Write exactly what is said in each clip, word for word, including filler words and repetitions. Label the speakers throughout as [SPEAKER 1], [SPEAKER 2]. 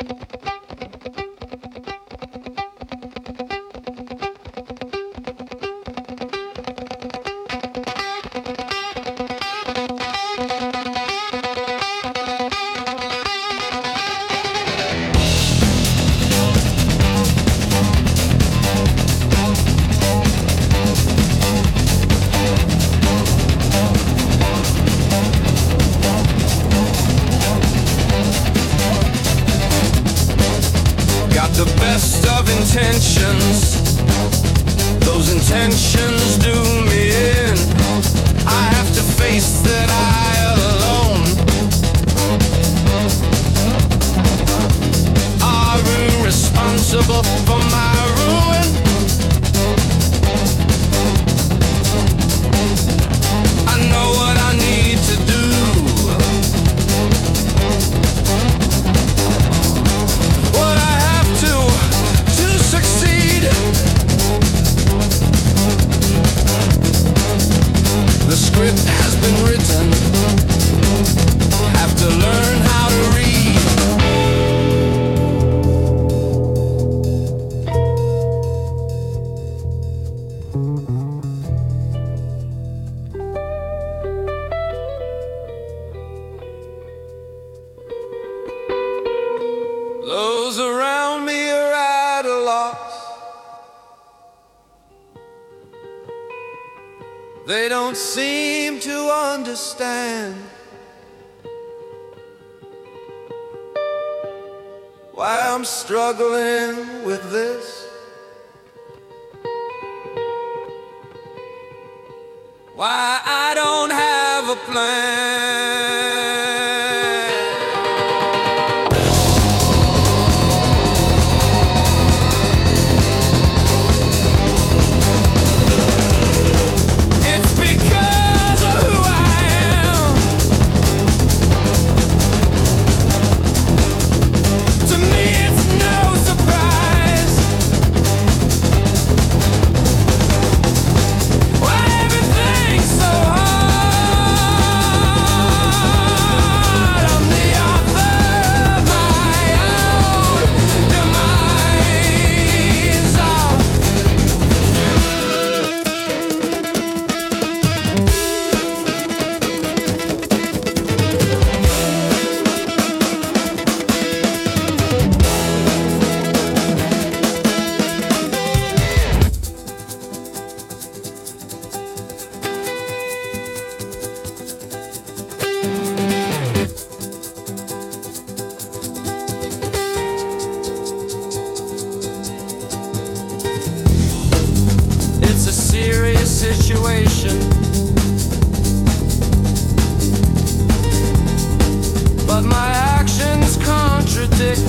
[SPEAKER 1] Intentions, those intentions do me in. I have to face that I alone are responsible for my ruin. I know what I need to do. What I have to succeed. The script has been written. Have to learn how to read. Those around me are at a loss. They don't seem to understand why I'm struggling with this, why I don't have a plan. Situation, but my actions contradict.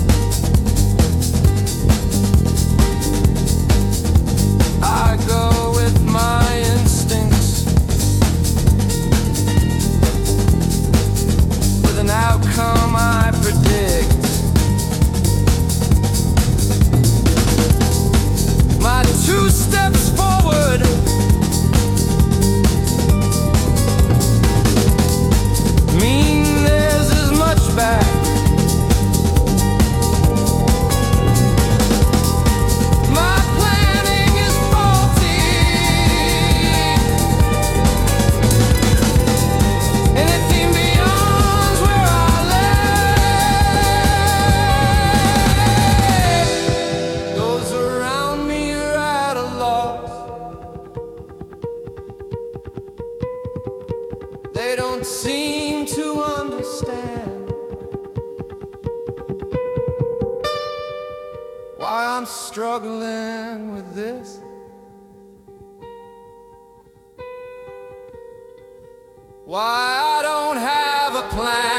[SPEAKER 1] I go with my instincts, with an outcome I predict. My two steps forward mean there's as much back. My planning is faulty. Anything beyond where I lay. Those around me are at a loss. They don't seem to understand why I'm struggling with this, why I don't have a plan.